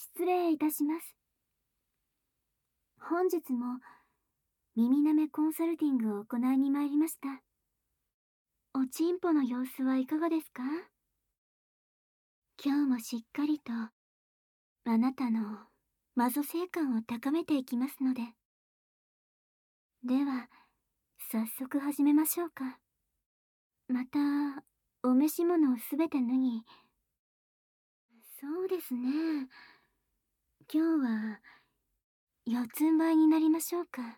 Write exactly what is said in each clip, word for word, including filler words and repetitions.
失礼いたします。本日も耳なめコンサルティングを行いに参りました。おちんぽの様子はいかがですか？今日もしっかりとあなたのマゾ性感を高めていきますので。では早速始めましょうか。またお召し物をすべて脱ぎ。そうですね、今日は四つん這いになりましょうか。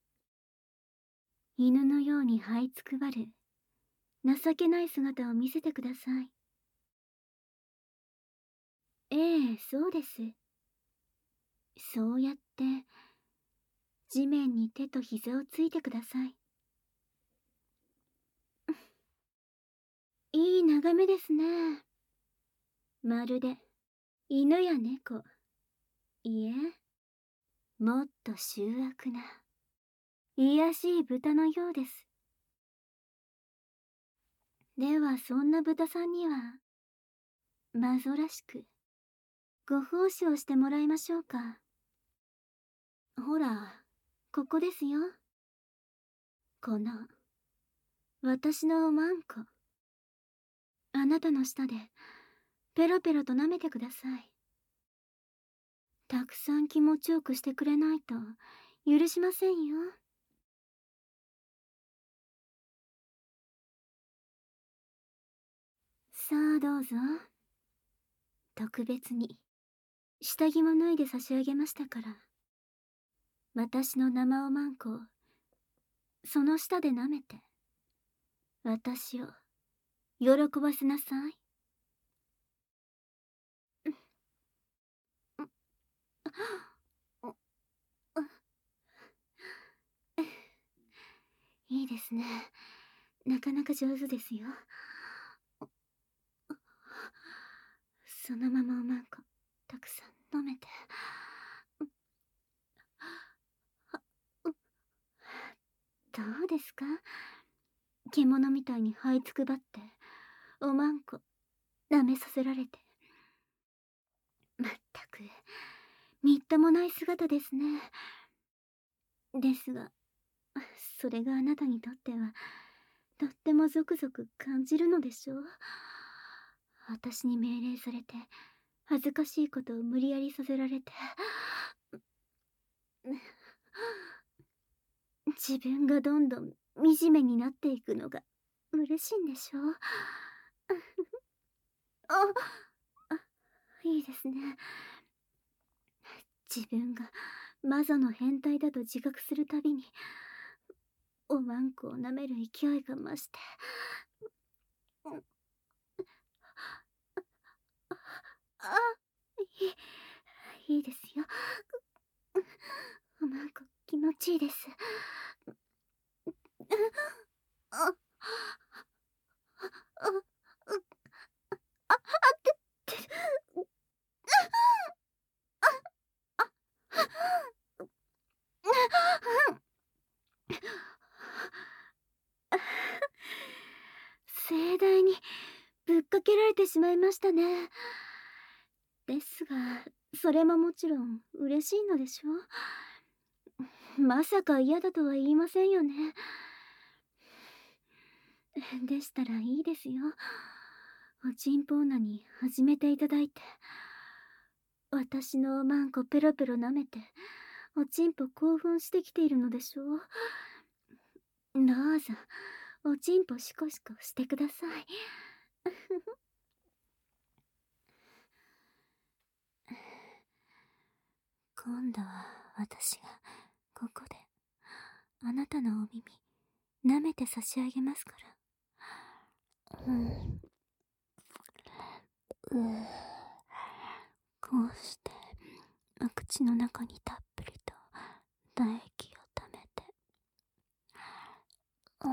犬のように這いつくばる情けない姿を見せてください。ええ、そうです。そうやって地面に手と膝をついてください。いい眺めですね。まるで犬や猫、いえ、もっと醜悪な卑しい豚のようです。ではそんな豚さんにはマゾらしくご奉仕をしてもらいましょうか。ほら、ここですよ。この私のおまんこ、あなたの舌でペロペロと舐めてください。たくさん気持ちよくしてくれないと許しませんよ。さあどうぞ。特別に下着も脱いで差し上げましたから、私の生おまんこをその舌で舐めて私を喜ばせなさい。いいですね、なかなか上手ですよ。そのままおまんこたくさん飲めて。どうですか？獣みたいに這いつくばっておまんこ舐めさせられて。まったくみっともない姿ですね。ですがそれがあなたにとってはとってもゾクゾク感じるのでしょう。私に命令されて恥ずかしいことを無理やりさせられて、自分がどんどん惨めになっていくのが嬉しいんでしょう。ああ、いいですね。自分がマゾの変態だと自覚するたびにおまんこを舐める勢いが増して、あ、いいいいですよ。おまんこ気持ちいいです。あああああってって盛大にぶっかけられてしまいましたね。ですがそれももちろん嬉しいのでしょう。まさか嫌だとは言いませんよね。でしたらいいですよ。おちんぽ女に始めていただいて、私のおまんこペロペロ舐めておちんぽ興奮してきているのでしょう。どうぞおちんぽシコシコしてください。今度は私がここであなたのお耳舐めて差し上げますから。うん、うこうしてお口の中にたっぷりと唾液をためて、うー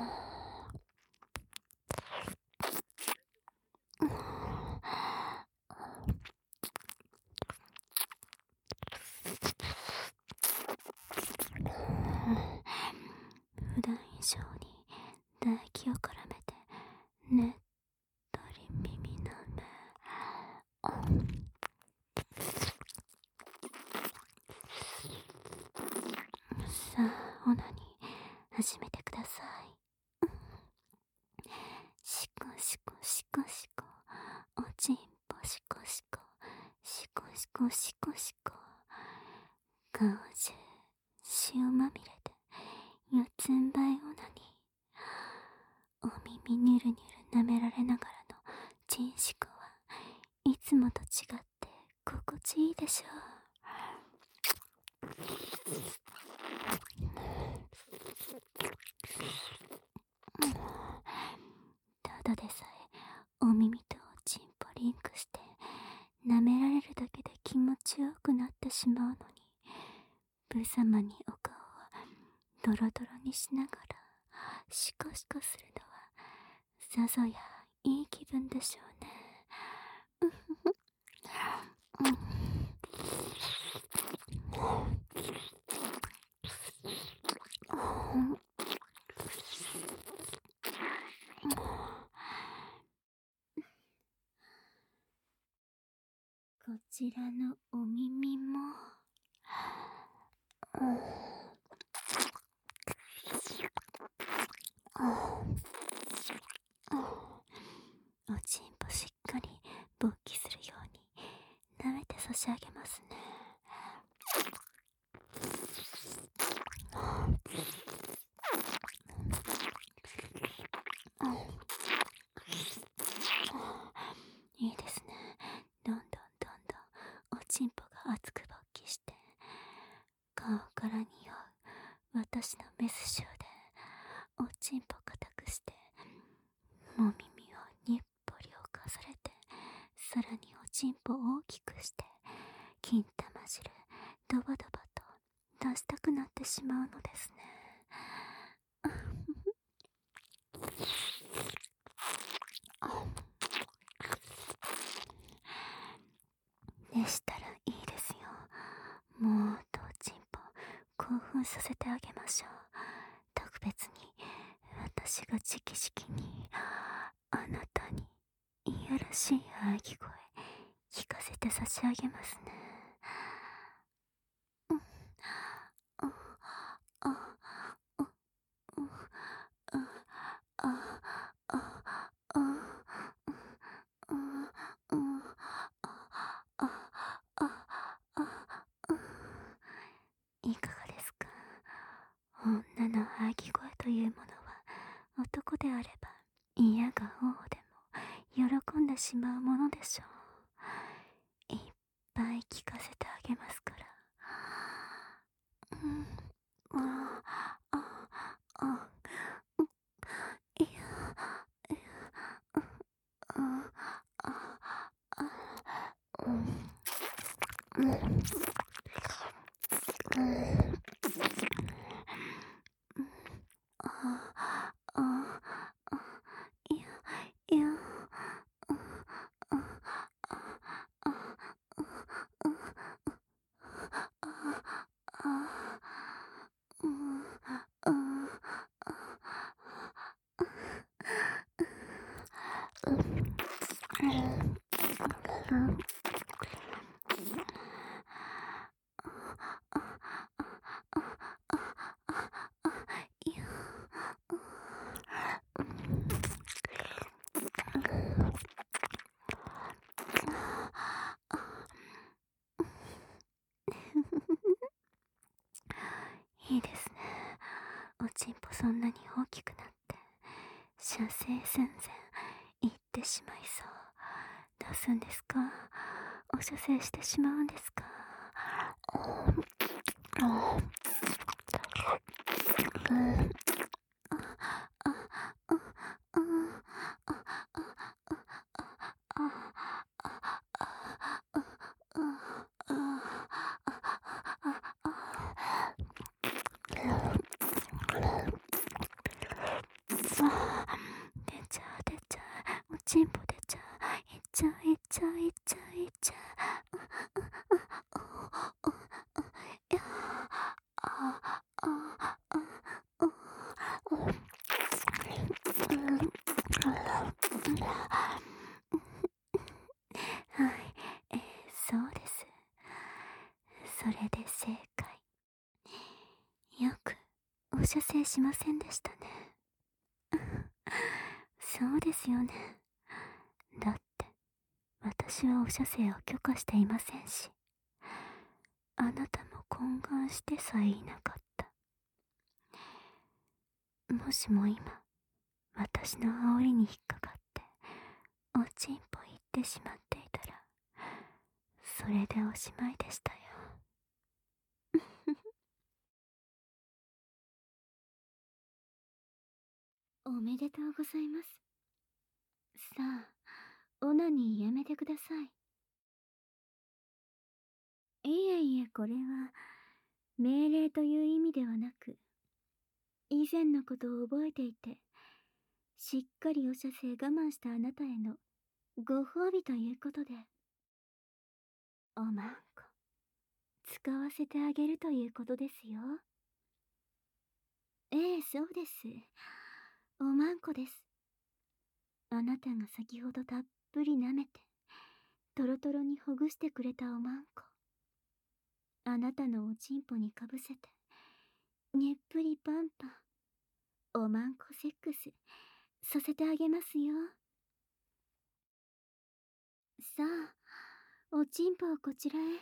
普段以上に唾液を絡めてねっとり耳なめ。 始めてください。シコシコシコシコ、おちんぽシコシコ、シコシコシコシコ、顔中塩まみれで四つん這いオナニー。お耳ニュルニュル舐められながらのチンシコはいつもと違って心地いいでしょう。ただでさえお耳とおちんぽリンクして舐められるだけで気持ちよくなってしまうのに、無様にお顔をドロドロにしながらシコシコするのはさぞやいい気分でしょうね。こちらのお耳もおちんぽしっかり勃起するように舐めて差し上げますね。いいですね。どんどんどんどんおちんぽが熱く勃起して顔から匂う私のメス臭でおちんぽ固くしても耳をにっぽり侵されて、さらにおちんぽ大きくして金玉汁ドバドバと出したくなってしまうのですね。でしたらいいですよ。もっとおちんぽ興奮させてあげましょう。特別に私が直々にあなたにいやらしい喘ぎ声聞かせて差し上げますね。うん、あ、あ、あ、あ、あ、あ、あ、あ、いかがですか。女の喘ぎ声というものは男であれば嫌が王でも喜んでしまうものでしょう。いっぱい聞かせてあげますから。うん、あ、あ、あ、うん、いや、いや、あ、あ、あ、うん、うん、うん、あ、あ、あ、いや、いや、あ、あ、あ、あ、いいですね。おちんぽそんなに大きくなって射精寸前行ってしまいそう。どうすんですか。お射精してしまうんですか。出ちゃう出ちゃう、おちんぽ出ちゃう、いっちゃういっちゃういっちゃういっちゃう、いやあああはい、えー、そうです。それで正解。よくお射精しませんでしたね。そうですよね。だって、私はお射精を許可していませんし、あなたも懇願してさえいなかった。もしも今、私の煽りに引っかかって、おちんぽ行ってしまっていたら、それでおしまいでしたよ。おめでとうございます。さあ、オナニーやめてください。いえいえ、これは、命令という意味ではなく、以前のことを覚えていて、しっかりお射精我慢したあなたへのご褒美ということで、おまんこ、使わせてあげるということですよ。ええ、そうです。おまんこです。あなたが先ほどたっぷり舐めて、トロトロにほぐしてくれたおまんこ。あなたのおちんぽにかぶせて、ねっぷりパンパン、おまんこセックス、させてあげますよ。さあ、おちんぽをこちらへ。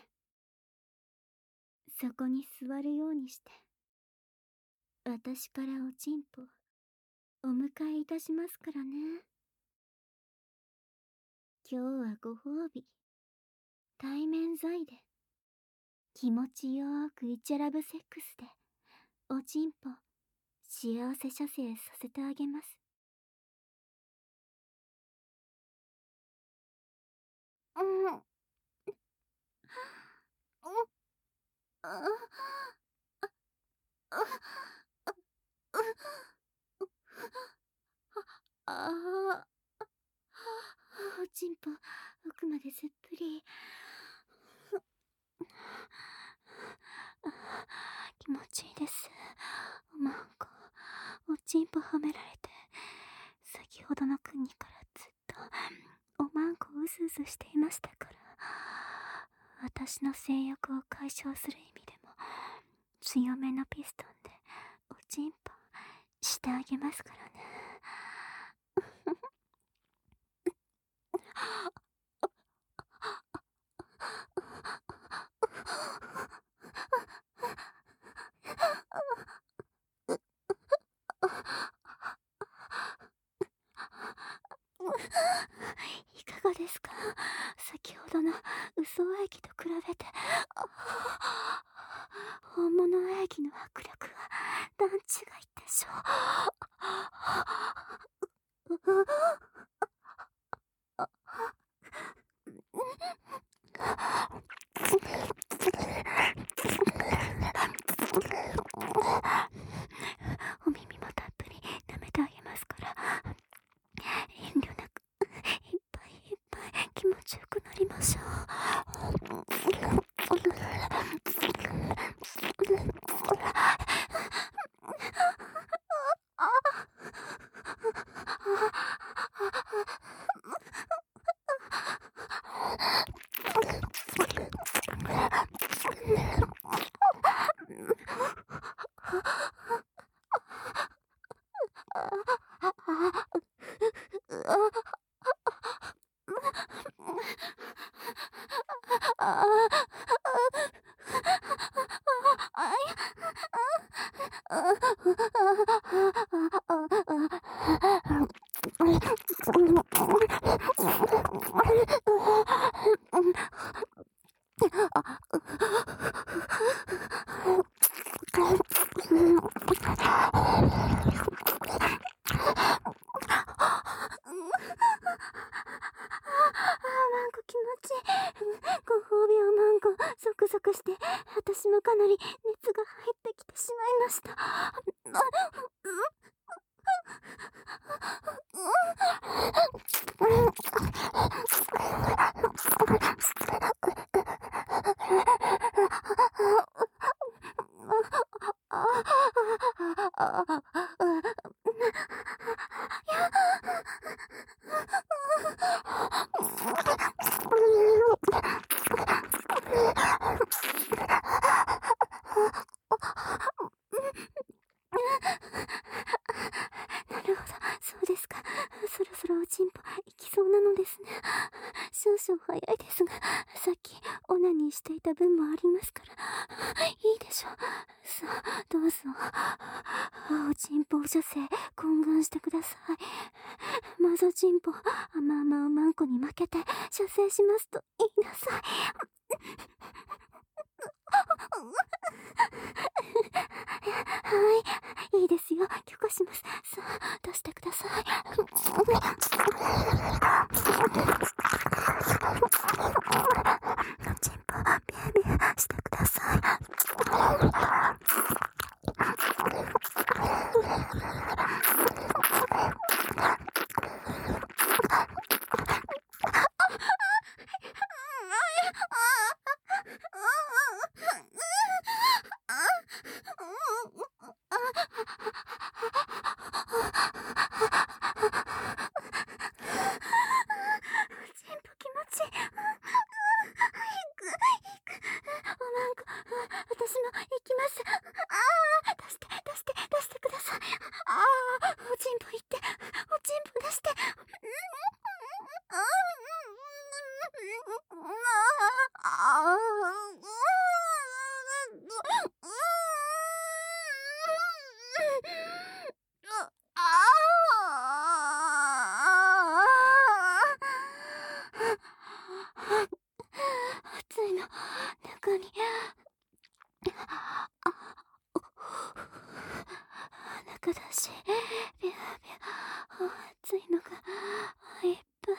そこに座るようにして、私からおちんぽ、お迎えいたしますからね。今日はご褒美、対面罪で、気持ちよーくイチャラブセックスで、おちんぽ、幸せ射精させてあげます。うん。うん。ああ、ああ、おちんぽ、奥まですっぷり。気持ちいいです。おまんこ、おちんぽはめられて、先ほどの国からずっと、おまんこうずうずしていましたから、私の性欲を解消する意味でも、強めのピストンで、おちんぽ、してあげますからね。いかがですか？先ほどの嘘液と比べて、本物液の迫力は段違いでしょう。お耳もたっぷり舐めてあげますから、遠慮なくいっぱいいっぱい気持ちよくなりましょう。ご褒美をマンゴーゾクゾクして、私もかなり熱が入ってきてしまいました。 た分もありますから。いいでしょう。さあ、どうぞ。おちんぽお射精、懇願してください。マゾチンポ、甘々おまんこに負けて、射精しますと言いなさい。はい、いいですよ。許可します。さあ、出してください。おちんぽ、ビュービューしてください。チンポ気持ちいい。私も行きます。ああ、出して、出して、出してください。ああ、おちんぽ行って、おちんぽ出して。暑いの、中に。中だし、ビュービュー、暑いのがいっぱい。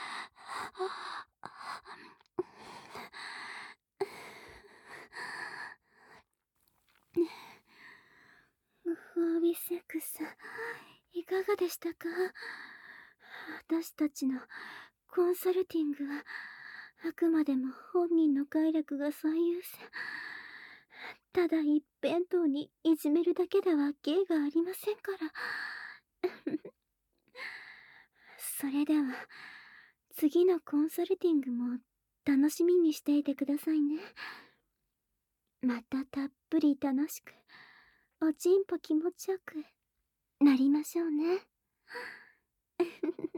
ご褒美セックス、いかがでしたか？私たちのコンサルティングは、あくまでも本人の快楽が最優先。ただ一辺倒にいじめるだけでは芸がありませんから。それでは、次のコンサルティングも楽しみにしていてくださいね。またたっぷり楽しく、おちんぽ気持ちよくなりましょうね。